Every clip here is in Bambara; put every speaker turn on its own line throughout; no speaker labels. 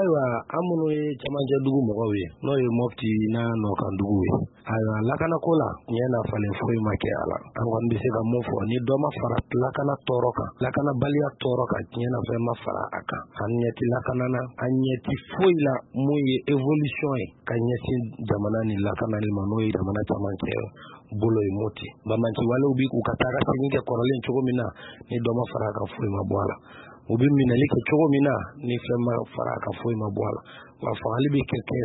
Ayiwa an minnu ye cɛmancɛ dugu mɔgɔw ye n'o ye Mopti n'a Nɔkan dugu ye. Ayiwa lakana ko la tiɲɛ na falen foyi ma kɛ a la. An kɔni bɛ se ka mun fɔ ni dɔ ma fara lakana tɔɔrɔ kan, lakanabaliya tɔɔrɔ kan, tiɲɛ na fɛn ma fara a kan. An ɲɛ ti lakana na, an ɲɛ ti foyi la mun ye évolution ye ka ɲɛsin jamana ni lakanali ma n'o ye jamana cɛmancɛ bolo ye Mopti. Banbanci walew bi k'u ka taa ka segin kɛ kɔrɔlen cogo min na ni dɔ ma fara a kan foyi ma bɔ a la. U bɛ minɛli kɛ cogo min na ni fɛn ma fara ka foyi ma bɔ a la. Wa fagali bɛ kɛ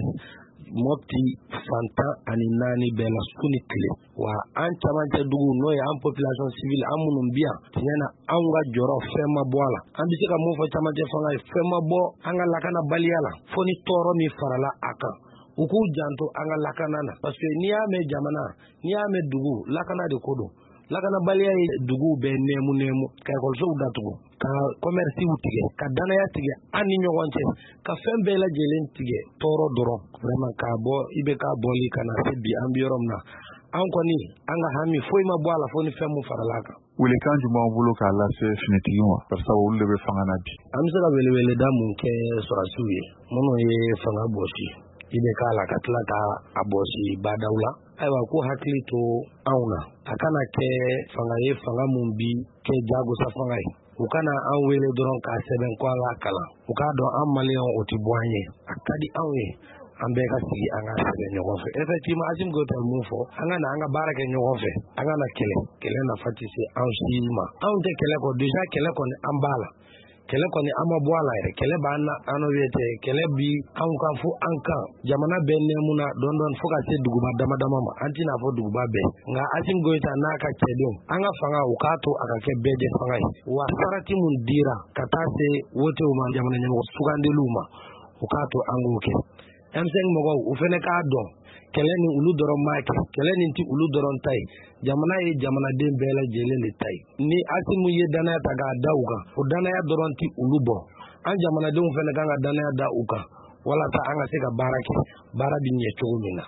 Mopti fantan ani naani bɛɛ la su ni tile. Wa an cɛmancɛ dugu n'o ye an population civile an minnu bi yan tiɲɛ na anw ka jɔrɔ fɛn ma bɔ a la. An bɛ se ka mun fɔ cɛmancɛ fanga ye fɛn ma bɔ an ka lakanabaliya la fo ni tɔɔrɔ min farala a kan. U k'u janto an ka lakana na parce que n'i y'a mɛn jamana, n'i y'a mɛn dugu, lakana de ko don. Lakanabaliya ye dugu bɛɛ nɛmu ka ekɔlisow datugu, ka commercew tigɛ, ka danaya tigɛ an ni ɲɔgɔn cɛ, ka fɛn bɛɛ lajɛlen tigɛ tɔɔrɔ dɔrɔn. Vraiment k'a bɔ i bɛ k'a bɔli ka na se bi an bɛ yɔrɔ min na. An kɔni an ka hami foyi ma bɔ a la fo ni fɛn mun farala a kan.
Welekan jumɛn b'aw bolo k'a lase finitigiw ma barisa olu de bɛ fanga na bi?
An bɛ se ka weleweleda mun kɛ sɔrɔsiw ye minnu ye fanga bɔsi, i bɛ k'a la ka tila ka a bɔsi badaw la. Ayiwa ko hakili to anw na, a kana kɛ fanga ye fanga mun bi kɛ jagosa fanga ye. U kana an wele dɔrɔn k'a sɛbɛn ko an k'a kalan. U k'a dɔn an maliyɛnw o tɛ bɔ an ye. A ka di anw ye an bɛɛ ka sigi an ka sɛbɛn ɲɔgɔn fɛ. Effectivement Assimi Goïta ye mun fɔ, an ka na an ka baara kɛ ɲɔgɔn fɛ. An ka na kɛlɛ nafa tɛ se anw si ma. Anw tɛ kɛlɛ kɔ, déjà kɛlɛ kɔni an b'a la. Kɛlɛ kɔni an ma bɔ a la yɛrɛ. Kɛlɛ b'an na an n'o ye tɛ. Kɛlɛ bi anw kan fo an kan. Jamana bɛɛ nɛmu na dɔɔni fo ka se duguba dama ma. An tɛna fɔ duguba bɛɛ. Nka Assimi Goïta n'a ka cɛdenw, an ka fanga u k'a to a ka kɛ bɛɛ jɛ fanga ye. Wa sarati mun dira ka taa se wotew ma, jamana ɲɛmɔgɔ sugandeliw ma, u k'a to an k'o kɛ. M5 mɔgɔw u fɛnɛ k'a dɔn kɛlɛ ni olu dɔrɔn ma kɛ, kɛlɛ nin ti olu dɔrɔn ta ye. Jamana ye jamanaden bɛɛ lajɛlen de ta ye. Ni Assimi ye danaya ta k'a da u kan, o danaya dɔrɔn ti olu bɔ. An jamanadenw fɛnɛ kan ka danaya da u kan walasa an ka se ka baara kɛ, baara bi ɲɛ cogo min na.